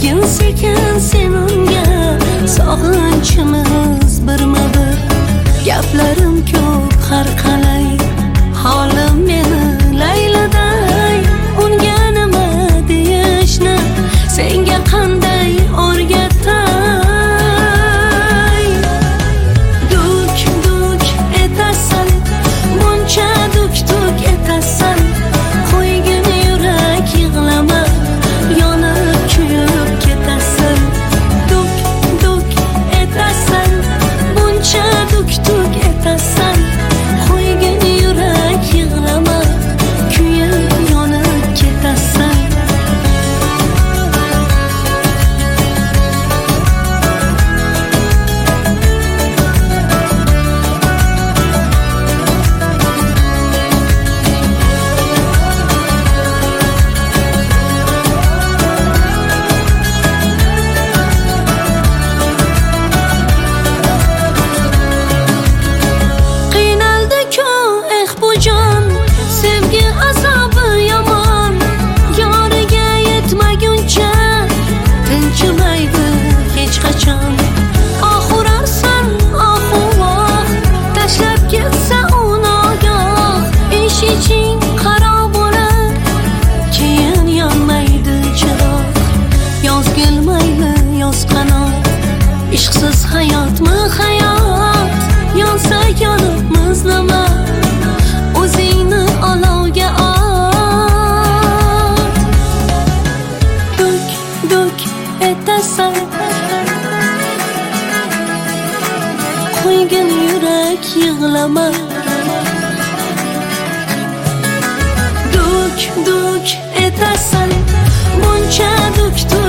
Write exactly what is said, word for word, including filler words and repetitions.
sekin sekin sen unga sog'inchimiz birma-bir. Gaplarim ko'p har qalay, holim meni layladay. Unga nima deyishni senga qanday o'rgatay? Duk duk etasan, buncha duk duk etasan, qo'ygin yurak yig'lama, yonib kuyib ketasan. Duk duk etasan, buncha duk duk etasan, qo'ygin yurak yig'lama, kuyib yonib ketasan. Sevgi azobi yomon, yoriga yetmaguncha tinchimaydi hech qachon. Oh urarsan, oh voh, tashlab ketsa u nogoh. Ish iching qaro bo'lib, keyin yonmaydi chiroq. Yozgil mayli yoz qanot, ishqsiz hayotmi hayot? Yonsa yonib muzlama, o'zingni olovga ot. Duk duk etasan, qo'ygin yurak yig'lama. Duk duk etasan, buncha duk duk